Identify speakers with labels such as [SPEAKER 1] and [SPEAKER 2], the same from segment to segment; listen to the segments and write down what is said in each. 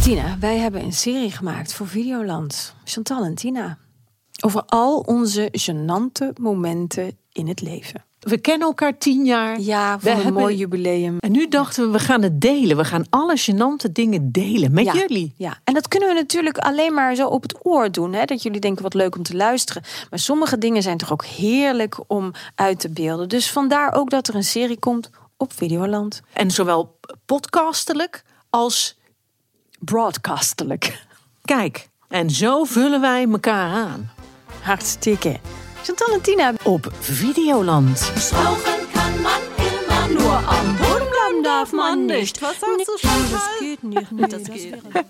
[SPEAKER 1] Tina, wij hebben een serie gemaakt voor Videoland. Chantal en Tina. Over al onze gênante momenten in het leven.
[SPEAKER 2] We kennen elkaar 10 jaar.
[SPEAKER 1] Ja, voor een mooi jubileum.
[SPEAKER 2] En nu dachten we gaan het delen. We gaan alle gênante dingen delen met jullie.
[SPEAKER 1] Ja, en dat kunnen we natuurlijk alleen maar zo op het oor doen. Hè? Dat jullie denken wat leuk om te luisteren. Maar sommige dingen zijn toch ook heerlijk om uit te beelden. Dus vandaar ook dat er een serie komt op Videoland.
[SPEAKER 2] En zowel podcastelijk als
[SPEAKER 1] broadcastelijk.
[SPEAKER 2] Kijk, en zo vullen wij elkaar aan.
[SPEAKER 1] Hartstikke. Chantal en Tina
[SPEAKER 2] op Videoland.
[SPEAKER 3] Rauchen kann man immer, nur am Boden bleiben darf man nicht. Was sagst du, Chantal?
[SPEAKER 1] Dat geht niet. Dat geht.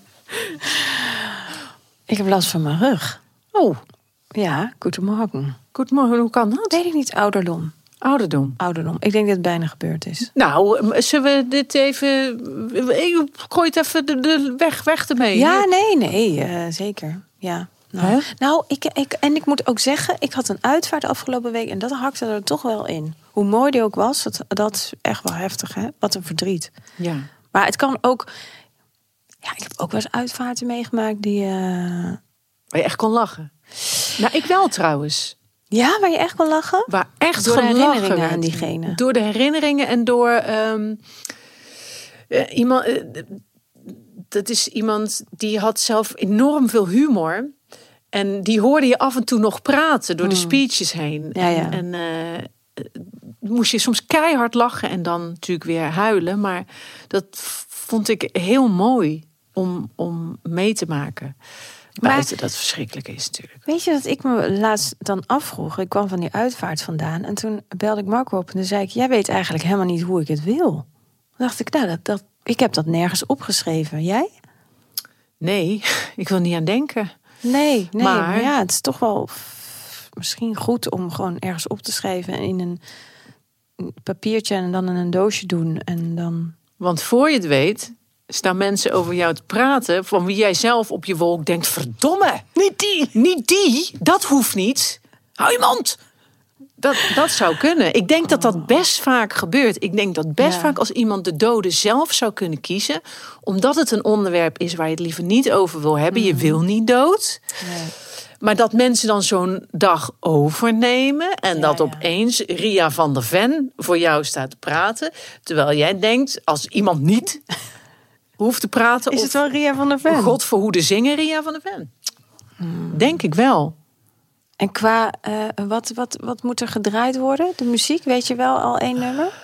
[SPEAKER 1] Ik heb last van mijn rug.
[SPEAKER 2] Oh.
[SPEAKER 1] Ja, goedemorgen.
[SPEAKER 2] Goedemorgen, hoe kan dat?
[SPEAKER 1] Weet ik niet, ouderdom. Ouderdom. Ik denk dat het bijna gebeurd is.
[SPEAKER 2] Nou, zullen we dit even... Gooi het even de weg ermee.
[SPEAKER 1] Ja, nee, zeker. Ja. Nou, ik moet ook zeggen, ik had een uitvaart afgelopen week en dat hakte er toch wel in. Hoe mooi die ook was, dat is echt wel heftig, hè? Wat een verdriet.
[SPEAKER 2] Ja.
[SPEAKER 1] Maar het kan ook... Ja, ik heb ook wel eens uitvaarten meegemaakt die...
[SPEAKER 2] Waar je echt kon lachen. Nou, ik wel trouwens.
[SPEAKER 1] Ja, waar je echt kon lachen?
[SPEAKER 2] Waar echt
[SPEAKER 1] door de herinneringen
[SPEAKER 2] werd.
[SPEAKER 1] aan diegene.
[SPEAKER 2] Door de herinneringen en door iemand... dat is iemand die had zelf enorm veel humor. En die hoorde je af en toe nog praten door de speeches heen.
[SPEAKER 1] Ja.
[SPEAKER 2] En moest je soms keihard lachen en dan natuurlijk weer huilen. Maar dat vond ik heel mooi om mee te maken. Buiten dat verschrikkelijk is natuurlijk.
[SPEAKER 1] Weet je dat ik me laatst dan afvroeg? Ik kwam van die uitvaart vandaan. En toen belde ik Marco op en toen zei ik... Jij weet eigenlijk helemaal niet hoe ik het wil. Toen dacht ik, nou, ik heb dat nergens opgeschreven. Jij?
[SPEAKER 2] Nee, ik wil niet aan denken.
[SPEAKER 1] Nee, maar ja, het is toch wel misschien goed om gewoon ergens op te schrijven... en in een papiertje en dan in een doosje doen. En dan...
[SPEAKER 2] Want voor je het weet... staan mensen over jou te praten... van wie jij zelf op je wolk denkt... verdomme, niet die, dat hoeft niet. Hou je mond! Dat zou kunnen. Ik denk dat best vaak gebeurt. Ik denk dat best vaak als iemand de dode zelf zou kunnen kiezen... omdat het een onderwerp is waar je het liever niet over wil hebben. Je wil niet dood.
[SPEAKER 1] Nee.
[SPEAKER 2] Maar dat mensen dan zo'n dag overnemen... en dat opeens Ria van der Ven voor jou staat te praten... terwijl jij denkt, als iemand niet... hoeft te praten.
[SPEAKER 1] Is het wel Ria van der Ven?
[SPEAKER 2] God verhoede zingen Ria van der Ven. Denk ik wel.
[SPEAKER 1] En qua, wat moet er gedraaid worden? De muziek, weet je wel al 1 nummer?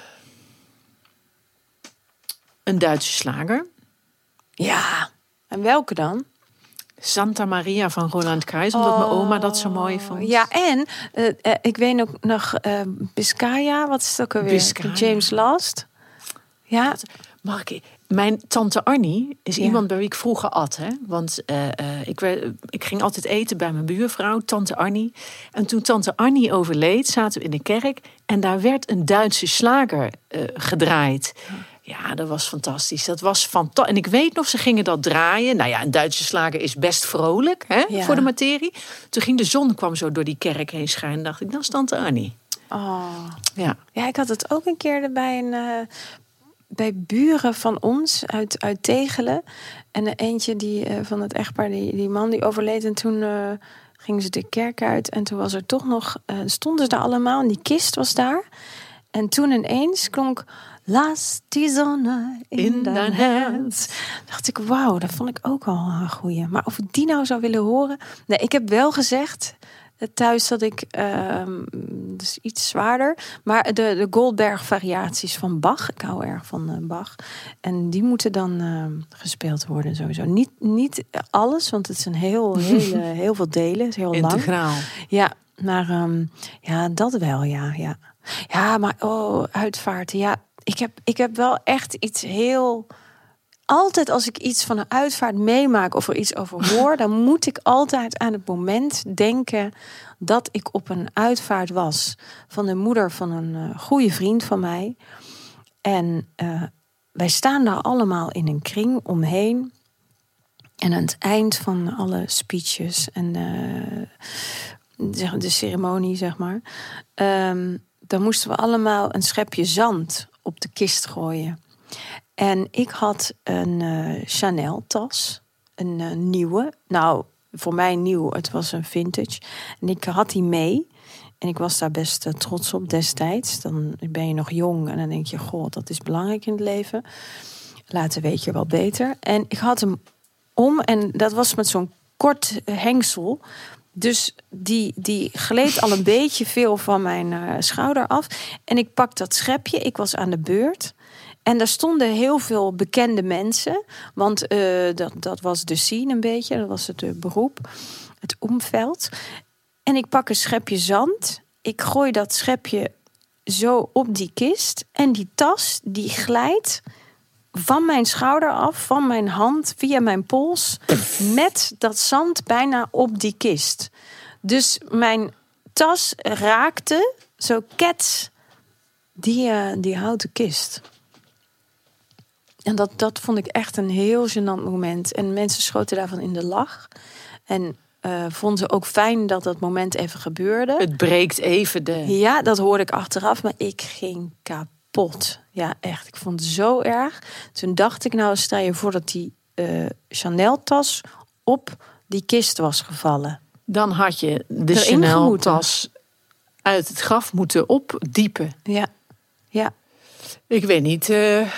[SPEAKER 2] Een Duitse slager.
[SPEAKER 1] Ja. En welke dan?
[SPEAKER 2] Santa Maria van Roland Kruijs, omdat mijn oma dat zo mooi vond.
[SPEAKER 1] Ja, en ik weet ook nog Biscaya, wat is het ook alweer?
[SPEAKER 2] Biscaya.
[SPEAKER 1] James Last. Ja.
[SPEAKER 2] Mag ik... Mijn tante Annie is iemand bij wie ik vroeger at. Hè? Want ik ging altijd eten bij mijn buurvrouw, tante Annie. En toen tante Annie overleed, zaten we in de kerk... en daar werd een Duitse slager gedraaid. Ja, dat was fantastisch. Dat was fantastisch. En ik weet nog, ze gingen dat draaien. Nou ja, een Duitse slager is best vrolijk voor de materie. Toen ging de zon, kwam zo door die kerk heen schijnen. Dacht ik, dat is tante Annie.
[SPEAKER 1] Oh.
[SPEAKER 2] Ja,
[SPEAKER 1] Ik had het ook een keer bij buren van ons uit Tegelen. En eentje van het echtpaar, die man die overleed. En toen gingen ze de kerk uit. En toen was er toch nog, stonden ze daar allemaal. En die kist was daar. En toen ineens klonk... Laat die zonne in dein herz. Dacht ik, wauw, dat vond ik ook al een goeie. Maar of ik die nou zou willen horen... Nee, ik heb wel gezegd... Thuis dat ik, dus iets zwaarder, maar de Goldberg variaties van Bach, ik hou erg van Bach, en die moeten dan gespeeld worden sowieso. Niet alles, want het zijn heel veel delen, het is heel lang.
[SPEAKER 2] integraal.
[SPEAKER 1] Ja, maar dat wel, ja. Ja, maar uitvaarten, ja. Ik heb wel echt iets heel... Altijd als ik iets van een uitvaart meemaak of er iets over hoor... dan moet ik altijd aan het moment denken dat ik op een uitvaart was. Van de moeder van een goede vriend van mij. En wij staan daar allemaal in een kring omheen. En aan het eind van alle speeches en de ceremonie, zeg maar... dan moesten we allemaal een schepje zand op de kist gooien... En ik had een Chanel-tas. Een nieuwe. Nou, voor mij nieuw. Het was een vintage. En ik had die mee. En ik was daar best trots op destijds. Dan ben je nog jong en dan denk je... goh, dat is belangrijk in het leven. Later weet je wel beter. En ik had hem om en dat was met zo'n kort hengsel. Dus die gleed al een beetje veel van mijn schouder af. En ik pak dat schepje. Ik was aan de beurt. En daar stonden heel veel bekende mensen. Want dat was de scene een beetje. Dat was het beroep. Het omveld. En ik pak een schepje zand. Ik gooi dat schepje zo op die kist. En die tas die glijdt van mijn schouder af, van mijn hand, via mijn pols. Met dat zand bijna op die kist. Dus mijn tas raakte zo kets die houten kist. En dat vond ik echt een heel gênant moment. En mensen schoten daarvan in de lach. En vonden ze ook fijn dat dat moment even gebeurde.
[SPEAKER 2] Het breekt even de...
[SPEAKER 1] Ja, dat hoorde ik achteraf, maar ik ging kapot. Ja, echt. Ik vond het zo erg. Toen dacht ik, nou, stel je voor dat die Chanel-tas op die kist was gevallen.
[SPEAKER 2] Dan had je de Chanel-tas uit het graf moeten opdiepen.
[SPEAKER 1] Ja, ja.
[SPEAKER 2] Ik weet niet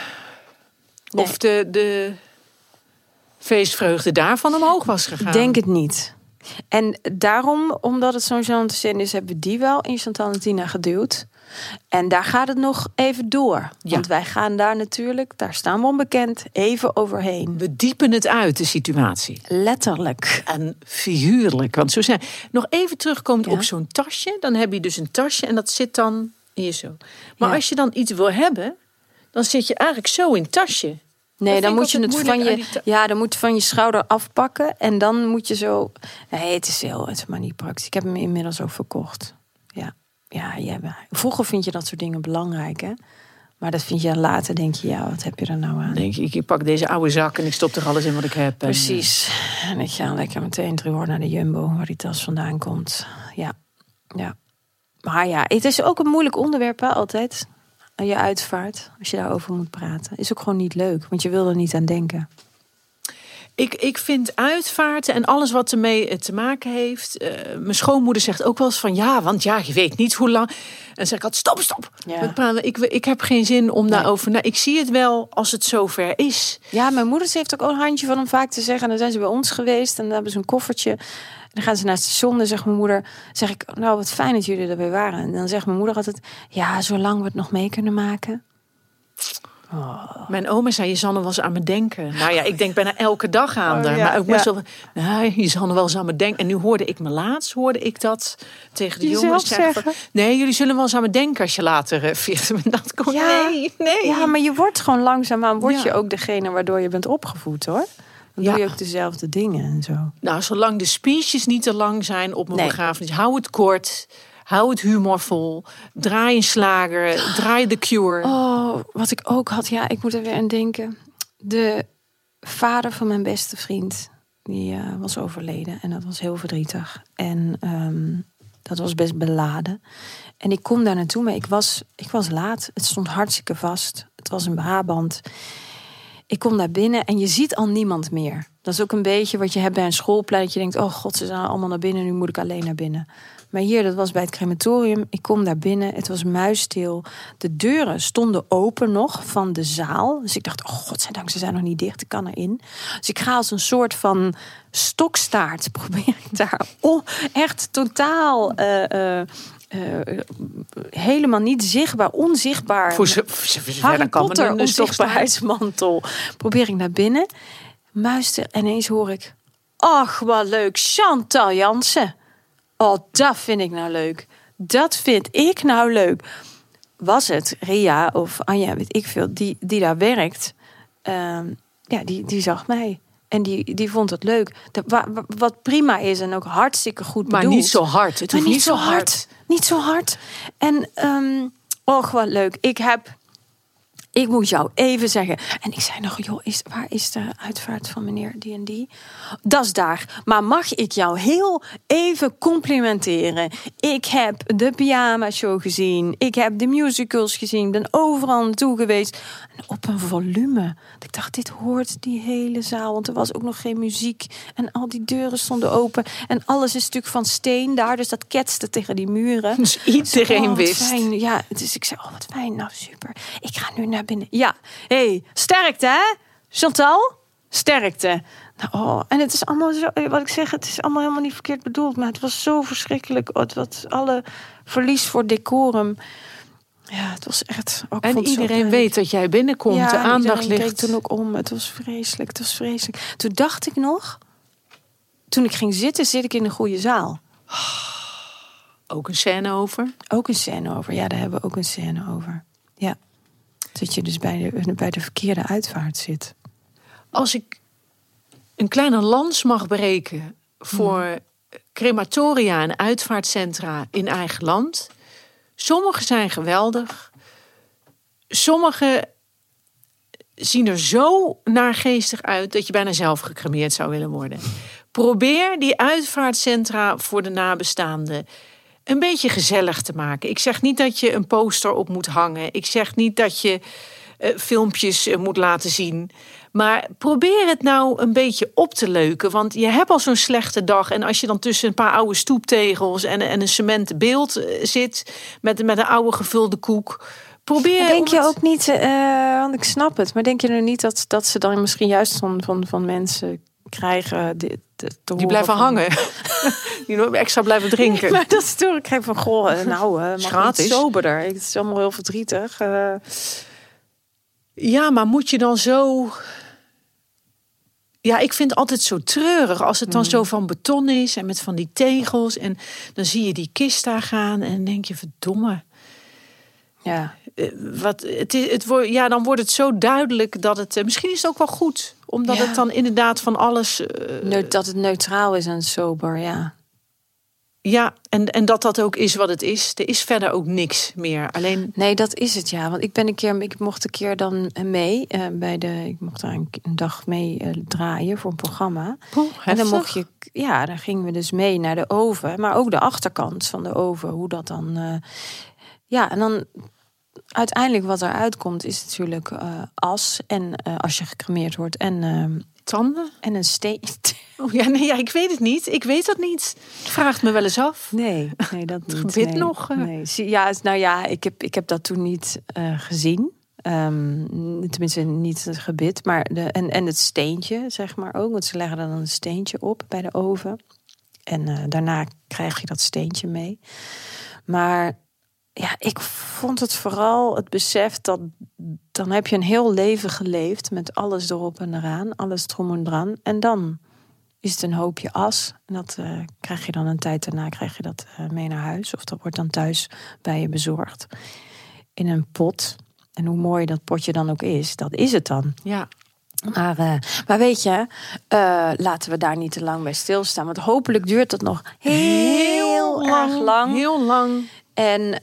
[SPEAKER 2] of de feestvreugde daarvan omhoog was gegaan.
[SPEAKER 1] Ik denk het niet. En daarom, omdat het zo'n gênante scène is, hebben we die wel in Chantal en Tina geduwd. En daar gaat het nog even door.
[SPEAKER 2] Ja.
[SPEAKER 1] Want wij gaan daar natuurlijk, daar staan we onbekend, even overheen.
[SPEAKER 2] We diepen het uit, de situatie.
[SPEAKER 1] Letterlijk.
[SPEAKER 2] En figuurlijk. Want zo zijn. Nog even terugkomt op zo'n tasje. Dan heb je dus een tasje en dat zit dan hier zo. Maar als je dan iets wil hebben, dan zit je eigenlijk zo in het tasje.
[SPEAKER 1] Nee, dan moet je het dan moet je van je schouder afpakken. En dan moet je zo... Nee, het is maar niet praktisch. Ik heb hem inmiddels ook verkocht. Ja. Vroeger vind je dat soort dingen belangrijk, hè? Maar dat vind je later, denk je, ja, wat heb je er nou aan?
[SPEAKER 2] Denk ik pak deze oude zak en ik stop er alles in wat ik heb.
[SPEAKER 1] Precies. En ik ga lekker meteen terug naar de Jumbo, waar die tas vandaan komt. Ja. Maar ja, het is ook een moeilijk onderwerp, hè, altijd. Je uitvaart, als je daarover moet praten. Is ook gewoon niet leuk, want je wil er niet aan denken.
[SPEAKER 2] Ik vind uitvaarten en alles wat ermee te maken heeft. Mijn schoonmoeder zegt ook wel eens van want je weet niet hoe lang. En dan zeg ik altijd stop. Ja. Ik heb geen zin om daarover. Ik zie het wel als het zover is. Ja,
[SPEAKER 1] mijn moeder heeft ook een handje van hem vaak te zeggen. En dan zijn ze bij ons geweest en dan hebben ze een koffertje. En dan gaan ze naar het station. Dan zegt mijn moeder, zeg ik, nou wat fijn dat jullie erbij waren. En dan zegt mijn moeder altijd, ja, zolang we het nog mee kunnen maken.
[SPEAKER 2] Oh. Mijn oma zei, je zal nog wel eens aan me denken. Nou ja, ik denk bijna elke dag aan haar. Maar ook best wel, je zal nog wel eens aan me denken. En nu hoorde ik dat tegen de jongens zeggen. Nee, jullie zullen wel eens aan me denken als je later 40 bent. Dat komt. Nee.
[SPEAKER 1] Ja, maar je wordt gewoon langzaamaan je ook degene waardoor je bent opgevoed, hoor. Dan doe je ook dezelfde dingen en zo.
[SPEAKER 2] Nou, zolang de speeches niet te lang zijn op mijn begrafenis, hou het kort. Hou het humorvol. Draai een slager. Draai The Cure.
[SPEAKER 1] Oh, wat ik ook had. Ja, ik moet er weer aan denken. De vader van mijn beste vriend. Die was overleden. En dat was heel verdrietig. En dat was best beladen. En ik kom daar naartoe. Maar ik was laat. Het stond hartstikke vast. Het was in Brabant. Ik kom daar binnen en je ziet al niemand meer. Dat is ook een beetje wat je hebt bij een schoolplein. Dat je denkt, oh god, ze zijn allemaal naar binnen. Nu moet ik alleen naar binnen. Maar hier, dat was bij het crematorium. Ik kom daar binnen, het was muisstil. De deuren stonden open nog van de zaal. Dus ik dacht, oh godzijdank, ze zijn nog niet dicht. Ik kan erin. Dus ik ga als een soort van stokstaart. Probeer ik daar echt totaal... helemaal niet zichtbaar, onzichtbaar.
[SPEAKER 2] Voor
[SPEAKER 1] Harry Potter, onzichtbaarheidsmantel. Probeer ik naar binnen. Muisstil. En ineens hoor ik... Ach, wat leuk, Chantal Jansen. Oh, dat vind ik nou leuk. Dat vind ik nou leuk. Was het Ria of Anja, weet ik veel, die daar werkt. Die zag mij. En die vond het leuk. Wat prima is en ook hartstikke goed bedoeld.
[SPEAKER 2] Maar niet zo hard. Het hoeft niet zo hard.
[SPEAKER 1] Niet zo hard. En, wat leuk. Ik heb Ik moet jou even zeggen. En ik zei nog, joh, waar is de uitvaart van meneer die? Dat is daar. Maar mag ik jou heel even complimenteren? Ik heb de pyjama show gezien. Ik heb de musicals gezien. Ik ben overal naartoe geweest. En op een volume. Ik dacht, dit hoort die hele zaal. Want er was ook nog geen muziek. En al die deuren stonden open. En alles is natuurlijk van steen daar. Dus dat ketste tegen die muren.
[SPEAKER 2] Dus iedereen wist.
[SPEAKER 1] Fijn. Ja, dus ik zei, wat fijn. Nou, super. Ik ga nu naar binnen. Ja, sterkte, hè? Chantal? Sterkte. Nou, en het is allemaal zo, wat ik zeg, het is allemaal helemaal niet verkeerd bedoeld. Maar het was zo verschrikkelijk. Wat alle verlies voor decorum. Ja, het was echt...
[SPEAKER 2] En iedereen weet dat jij binnenkomt. Ja, de aandacht ligt.
[SPEAKER 1] Keek toen ook om. Het was vreselijk. Toen dacht ik nog... Toen ik ging zitten, zit ik in een goede zaal.
[SPEAKER 2] Ook een scène over?
[SPEAKER 1] Ook een scène over. Ja, daar hebben we ook een scène over. Ja. Dat je dus bij de verkeerde uitvaart zit.
[SPEAKER 2] Als ik een kleine lans mag breken voor crematoria en uitvaartcentra in eigen land. Sommige zijn geweldig. Sommige zien er zo naargeestig uit dat je bijna zelf gecremeerd zou willen worden. Probeer die uitvaartcentra voor de nabestaanden een beetje gezellig te maken. Ik zeg niet dat je een poster op moet hangen. Ik zeg niet dat je filmpjes moet laten zien. Maar probeer het nou een beetje op te leuken. Want je hebt al zo'n slechte dag. En als je dan tussen een paar oude stoeptegels en een cementen beeld zit met een oude gevulde koek. Probeer.
[SPEAKER 1] Denk je ook niet, want ik snap het. Maar denk je er niet dat ze dan misschien juist van mensen krijgen
[SPEAKER 2] die blijven hangen. Die nog extra blijven drinken.
[SPEAKER 1] Maar dat is toch, ik geef van, mag niet soberder. Het is allemaal heel verdrietig.
[SPEAKER 2] Ja, maar moet je dan zo... Ja, ik vind het altijd zo treurig als het dan zo van beton is en met van die tegels. En dan zie je die kist daar gaan en dan denk je, verdomme.
[SPEAKER 1] Ja.
[SPEAKER 2] Dan wordt het zo duidelijk dat het... misschien is het ook wel goed. Omdat het dan inderdaad van alles...
[SPEAKER 1] dat het neutraal is en sober, ja.
[SPEAKER 2] Ja, en dat ook is wat het is. Er is verder ook niks meer. Alleen...
[SPEAKER 1] Nee, dat is het, ja. Want ik mocht een keer dan mee. Ik mocht daar een dag mee draaien voor een programma. En dan mocht je... Ja, dan gingen we dus mee naar de oven. Maar ook de achterkant van de oven. Hoe dat dan... en dan... Uiteindelijk wat eruit komt is natuurlijk as. En als je gecremeerd wordt. En
[SPEAKER 2] tanden.
[SPEAKER 1] En een steen.
[SPEAKER 2] Oh, ik weet het niet. Ik weet dat niet. Vraagt me wel eens af.
[SPEAKER 1] Nee, dat niet.
[SPEAKER 2] Gebit nog.
[SPEAKER 1] Nee. Ja, nou ja, ik heb dat toen niet gezien. Tenminste, niet het gebit. Maar en het steentje, zeg maar ook. Want ze leggen dan een steentje op bij de oven. En daarna krijg je dat steentje mee. Maar... Ja, ik vond het vooral het besef dat dan heb je een heel leven geleefd met alles erop en eraan, alles drom en dran. En dan is het een hoopje as. En dat krijg je dan een tijd daarna mee naar huis. Of dat wordt dan thuis bij je bezorgd. In een pot. En hoe mooi dat potje dan ook is, dat is het dan.
[SPEAKER 2] Ja.
[SPEAKER 1] Maar weet je, laten we daar niet te lang bij stilstaan. Want hopelijk duurt dat nog heel erg lang.
[SPEAKER 2] Heel lang.
[SPEAKER 1] En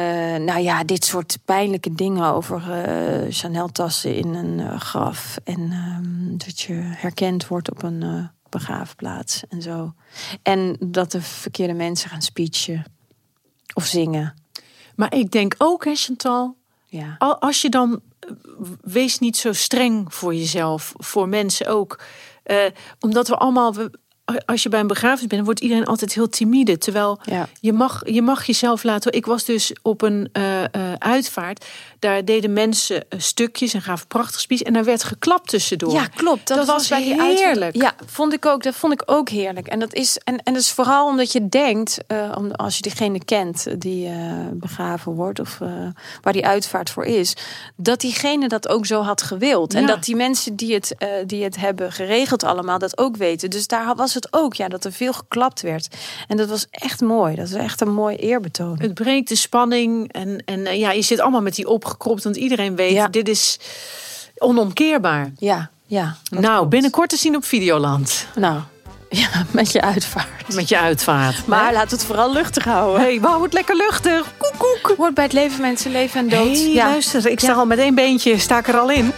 [SPEAKER 1] dit soort pijnlijke dingen over Chanel-tassen in een graf. En dat je herkend wordt op een begraafplaats en zo. En dat de verkeerde mensen gaan speechen of zingen.
[SPEAKER 2] Maar ik denk ook, hè, Chantal, als je dan... Wees niet zo streng voor jezelf, voor mensen ook. Omdat we allemaal... Als je bij een begrafenis bent, wordt iedereen altijd heel timide. Terwijl je mag jezelf laten... Ik was dus op een uitvaart. Daar deden mensen stukjes en gaven prachtig speech. En daar werd geklapt tussendoor.
[SPEAKER 1] Ja, klopt. Dat was bij die
[SPEAKER 2] heerlijk.
[SPEAKER 1] Ja, dat vond ik ook heerlijk. En dat is vooral omdat je denkt... als je diegene kent die begraven wordt... of waar die uitvaart voor is... dat diegene dat ook zo had gewild. En dat die mensen die het hebben geregeld allemaal... dat ook weten. Dus daar was het ook, dat er veel geklapt werd. En dat was echt mooi. Dat is echt een mooi eerbetoon.
[SPEAKER 2] Het breekt de spanning. En je zit allemaal met die opgekropt. Want iedereen weet, dit is onomkeerbaar.
[SPEAKER 1] Ja.
[SPEAKER 2] Nou, binnenkort te zien op Videoland.
[SPEAKER 1] Nou, Ja, met je uitvaart.
[SPEAKER 2] Met je uitvaart.
[SPEAKER 1] Maar laat het vooral luchtig houden.
[SPEAKER 2] Hey, we houden het lekker luchtig. Koek, koek.
[SPEAKER 1] Hoort bij het leven, mensen, leven en dood.
[SPEAKER 2] Hey, luister, ik sta al met 1 beentje, sta ik er al in.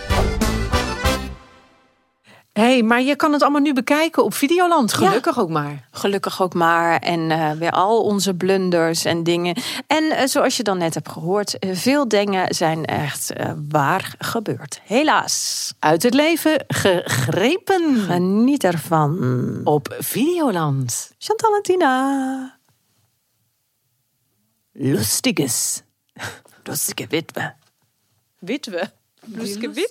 [SPEAKER 2] Hey, maar je kan het allemaal nu bekijken op Videoland. Gelukkig ook maar.
[SPEAKER 1] Gelukkig ook maar. En weer al onze blunders en dingen. En zoals je dan net hebt gehoord, veel dingen zijn echt waar gebeurd. Helaas.
[SPEAKER 2] Uit het leven gegrepen.
[SPEAKER 1] Geniet ervan.
[SPEAKER 2] Op Videoland.
[SPEAKER 1] Chantal en Tina.
[SPEAKER 2] Lustiges.
[SPEAKER 1] Lustige witwe.
[SPEAKER 2] Witwe. Lustige witwe.